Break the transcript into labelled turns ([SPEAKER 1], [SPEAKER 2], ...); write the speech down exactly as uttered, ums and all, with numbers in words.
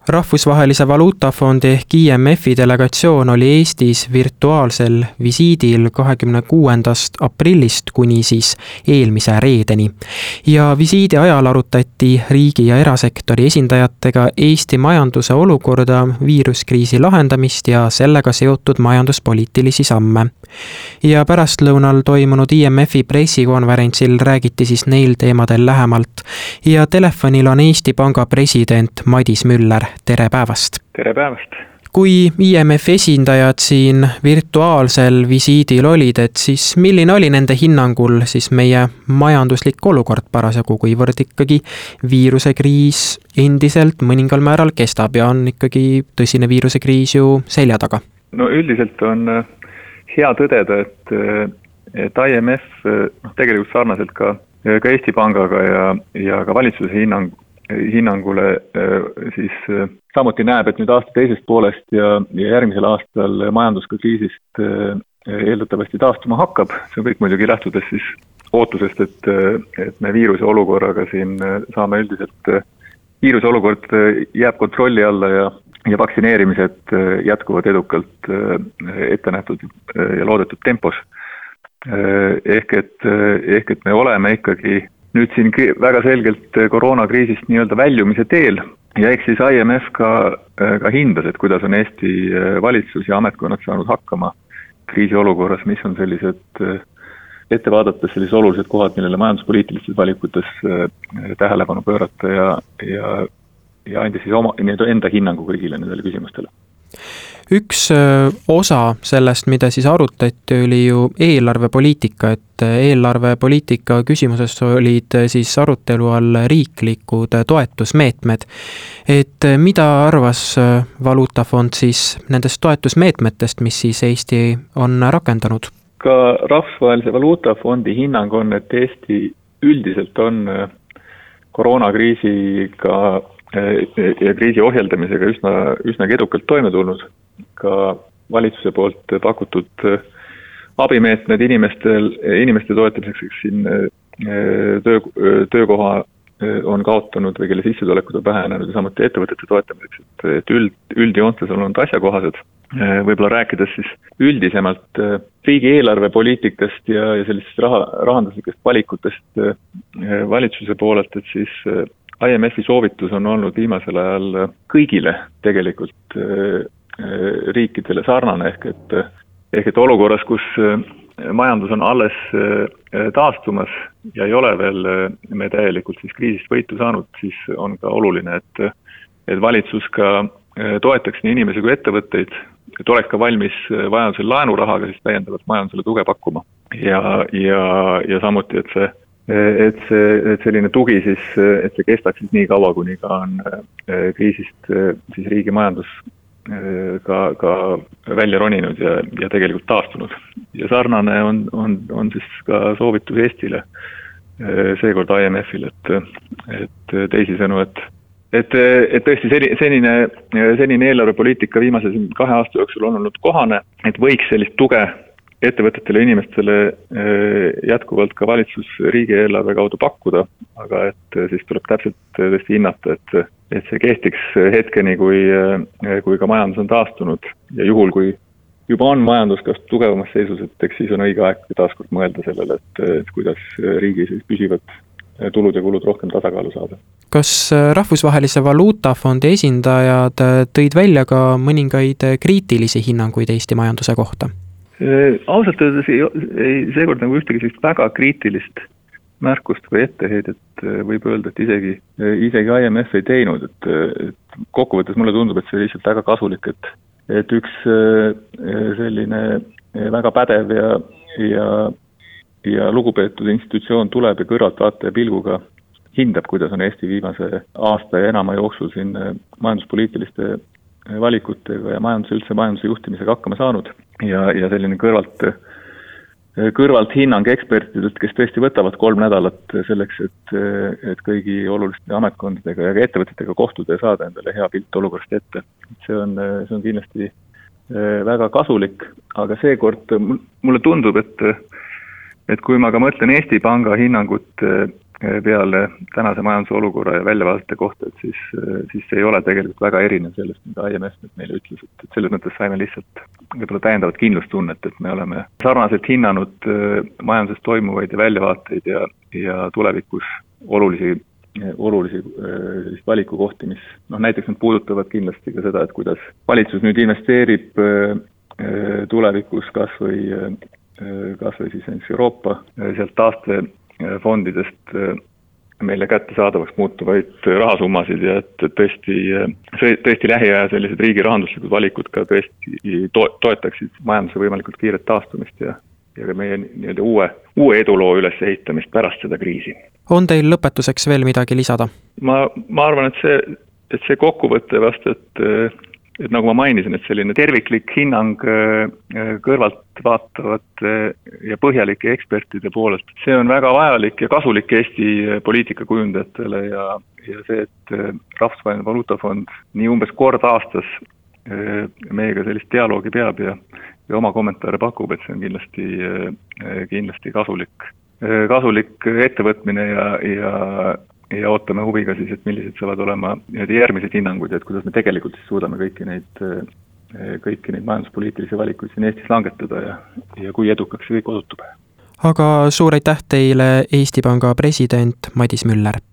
[SPEAKER 1] Rahvusvahelise Valuutafondi ehk I M F-i delegatsioon oli Eestis virtuaalsel visiidil kahekümne kuuendast aprillist kuni siis eelmise reedeni. Ja visiidi ajal arutati riigi- ja erasektori esindajatega Eesti majanduse olukorda, viiruskriisi lahendamist ja sellega seotud majanduspoliitilisi samme. Ja pärastlõunal toimunud I M F-i pressikonverentsil räägiti siis neil teemadel lähemalt. Ja telefonil on Eesti Panga president Madis Müller. Tere päevast!
[SPEAKER 2] Tere päevast!
[SPEAKER 1] Kui I M F esindajad siin virtuaalsel visiidil olid, et siis milline oli nende hinnangul siis meie majanduslik olukord parasjagu, kuivõrd ikkagi viirusekriis endiselt mõningal määral kestab ja on ikkagi tõsine viirusekriis ju selja taga?
[SPEAKER 2] No üldiselt on hea tõdeda, et, et I M F no, tegelikult sarnaselt ka, ka Eesti Pangaga ja, ja ka valitsuse hinnang hinnangule siis samuti näeb, et nüüd aasta teisest poolest ja, ja järgmisel aastal majandus ka kriisist eeldatavasti taastuma hakkab. See on kõik muidugi lähtudes siis ootusest, et, et me viiruse olukorraga siin saame üldiselt, viiruse olukord jääb kontrolli alla ja, ja vaktsineerimised jätkuvad edukalt ette nähtud ja loodetud tempos. Ehk et, ehk et me oleme ikkagi nüüd siin väga selgelt koroonakriisist nii-öelda väljumise teel ja eks siis I M F ka, ka hindas, et kuidas on Eesti valitsus ja ametkonnad saanud hakkama kriisiolukorras, mis on sellised ette vaadates sellised olulised kohad, millele majanduspoliitilistes valikutes tähelepanu pöörata ja, ja, ja andis siis oma, enda hinnangu kõigile nendele küsimustele.
[SPEAKER 1] Üks osa sellest, mida siis arutati, oli ju eelarvepoliitika, et eelarvepoliitika küsimuses olid siis arutelu all riiklikud toetusmeetmed. Et mida arvas Valuutafond siis nendest toetusmeetmetest, mis siis Eesti on rakendanud?
[SPEAKER 2] Ka Rahvusvahelise Valuutafondi hinnang on, et Eesti üldiselt on koroonakriisiga ja kriisi ohjeldamisega üsna, üsna edukalt toime tulnud. Ka valitsuse poolt pakutud abimeetmed inimestel, inimeste toetamiseks siin töö, töökoha on kaotanud või kelle sissetulekud on vähenenud ja samuti ettevõtete toetamiseks, et, et üld, üldjoontes on olnud asjakohased. Võib-olla rääkides siis üldisemalt riigi eelarvepoliitikast ja, ja sellistest raha, rahanduslikest valikutest valitsuse poolelt, et siis I M F-i soovitus on olnud viimasel ajal kõigile tegelikult riikidele sarnane, ehk et, ehk et olukorras, kus majandus on alles taastumas ja ei ole veel me täielikult siis kriisist võitu saanud, siis on ka oluline, et, et valitsus ka toetaks nii inimesi kui ettevõtteid, et oleks ka valmis vajadusel laenurahaga siis täiendavalt majandusele tuge pakkuma. Ja, ja, ja samuti, et see et see et selline tugi siis, et see kestaks siis nii kaua, kuni ka on kriisist siis riigi majandus ka, ka välja roninud ja, ja tegelikult taastunud. Ja sarnane on, on, on siis ka soovitus Eestile, seekord I M F-il, et, et teisisõnu, et, et, et tõesti senine, senine eelarvepoliitika viimase kahe aasta jooksul on olnud kohane, et võiks sellist tuge ettevõtetele ja inimestele jätkuvalt ka valitsus riigieelarve kaudu pakkuda, aga et siis tuleb täpselt tõesti hinnata, et, et see kehtiks hetkeni, kui, kui ka majandus on taastunud ja juhul, kui juba on majandus kas tugevamas seisus, et eks siis on õige aeg taaskord mõelda sellele, et, et kuidas riigi siis püsivad tulud ja kulud rohkem tasakaalu saada.
[SPEAKER 1] Kas Rahvusvahelise Valuutafondi esindajad tõid välja ka mõningaid kriitilisi hinnanguid Eesti majanduse kohta?
[SPEAKER 2] Ausalt öeldes ei, ei seekord nagu ühtegi väga kriitilist märkust või etteheidet võib öelda, et isegi, isegi I M F ei teinud, et, et kokkuvõttes mulle tundub, et see oli lihtsalt väga kasulik, et, et üks selline väga pädev ja, ja, ja lugupeetud institutsioon tuleb ja kõrvaltvaataja pilguga hindab, kuidas on Eesti viimase aasta ja enama jooksul siin majanduspoliitiliste valikutega ja majanduse üldse majanduse juhtimisega hakkama saanud ja, ja selline kõrvalt, kõrvalt hinnang ekspertidelt, kes tõesti võtavad kolm nädalat selleks, et, et kõigi oluliste ametkondadega ja ka ettevõtetega kohtuda ja saada endale hea pilt olukorrast ette. See on, see on kindlasti väga kasulik, aga seekord mulle tundub, et, et kui ma ka mõtlen Eesti Panga hinnangut peale tänase majanduse olukorra ja väljavaadete kohta, et siis, siis see ei ole tegelikult väga erinev sellest, mida I M F meile ütles, et, et selles mõttes saime lihtsalt võib-olla täiendavat kindlustunnet, et me oleme sarnaselt hinnanud majanduses toimuvaid ja väljavaateid ja, ja tulevikus olulisi, olulisi valikukohti, mis noh, näiteks nad puudutavad kindlasti ka seda, et kuidas valitsus nüüd investeerib tulevikus kas või, kas või siis Euroopa sealt taastefondidest meile kättesaadavaks muutuvaid rahasummasid ja et tõesti, tõesti lähiaja sellised riigi rahanduslikud valikud ka tõesti to- toetaksid majanduse võimalikult kiiret taastumist ja, ja ka meie nii-öelda uue, uue eduloo ülesehitamist pärast seda kriisi.
[SPEAKER 1] On teil lõpetuseks veel midagi lisada?
[SPEAKER 2] Ma, ma arvan, et see, et see kokkuvõte vast, et et nagu ma mainisin, et selline terviklik hinnang kõrvalt vaatavate ja põhjalike ekspertide poolest, see on väga vajalik ja kasulik Eesti poliitikakujundajatele ja, ja see, et Rahvusvaheline Valuutafond nii umbes kord aastas meiega sellist dialoogi peab ja, ja oma kommentaare pakub, et see on kindlasti, kindlasti kasulik, kasulik ettevõtmine ja, ja ja ootame huviga siis, et millised saavad olema järgmised hinnangud ja et kuidas me tegelikult siis suudame kõiki neid, kõiki neid majanduspoliitilisi valikuid siin Eestis langetada ja, ja kui edukaks see kõik osutub.
[SPEAKER 1] Aga suur aitäh teile, Eesti Panga president Madis Müller!